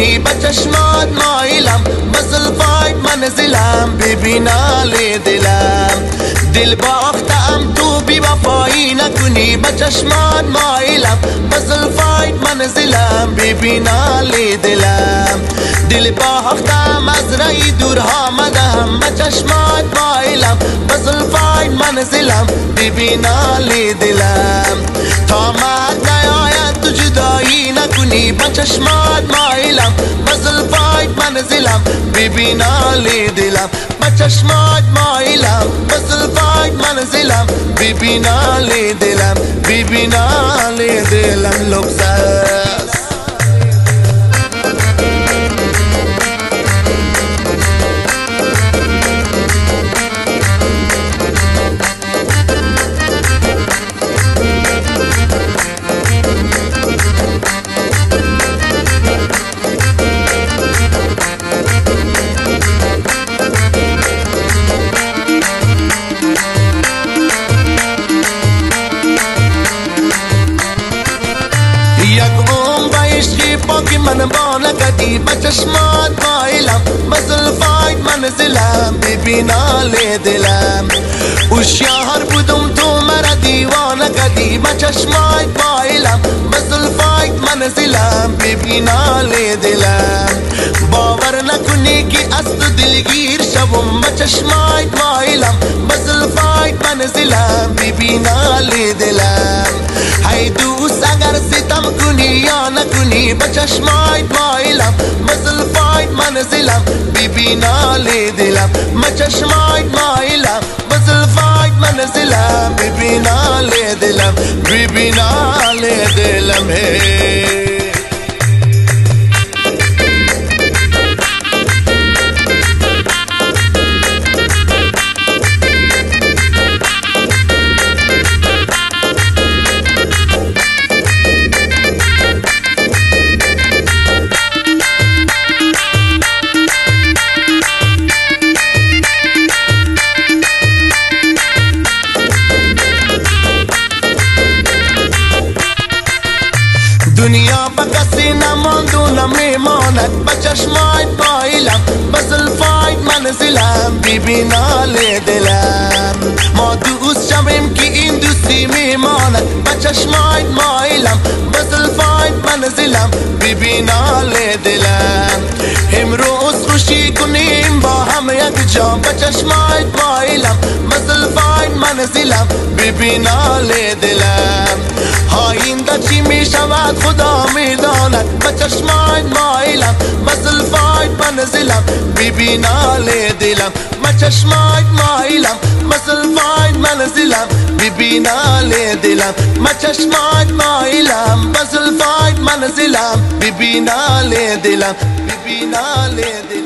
نکنی به چشمات مایلم، بزلفایت منزلم ببینا لی دلم. دل باختم تو بی وفایی نکنی به چشمات مایلم، بزلفایت منزلم ببینا لی دلم. دل باختم از رای دور آمدم به چشمات مایلم، بزلفایت منزلم ببینا لی دلم. تا مرگ نیاید تو جدایی نکنی به چشمات مایلم، بزلفایت منزلم ببینا لی دلم. به چشمات مایلم، بزلفایت منزلم ببینا لی دلم، ببینا لی دلم. لغزست پاکی من با نکدی به چشمات مایلم، بزلفایت منزلم ببینا لی دلم. هوشیار بودم تو مرا دیوانه کدی به چشمات مایلم، بزلفایت منزلم ببینا لی دلم. باور نکنی که از تو دلگیر شوم به چشمات مایلم، بزلفایت منزلم ببینا لی دلم. ای دوست اگر ستم کنی یا نکنی به چشمات مایلم، بزلفایت منزلم ببینا لی دلم. به چشمات مایلم، بزلفایت منزلم ببینا لی دلم، ببینا لی دلم. دنیا به کسی نماند و نمیماند به چشمات مایلم، بزلفایت منزلم ببینا لی دلم. ما دوست شویم که این دوستی میماند به چشمات مایلم، بزلفایت منزلم ببینا لی دلم. امروز خوشی کنیم با هم یک جا به چشمات مایلم، بزلفایت منزلم ببینا لی دلم. آینده چی می شود خدا می داند به چشمات مایلم، بزلفایت منزلم ببینا لی دلم. به چشمات مایلم، بزلفایت منزلم ببینا لی دلم. به چشمات مایلم، بزلفایت منزلم ببینا لی دلم، ببینا لی دلم.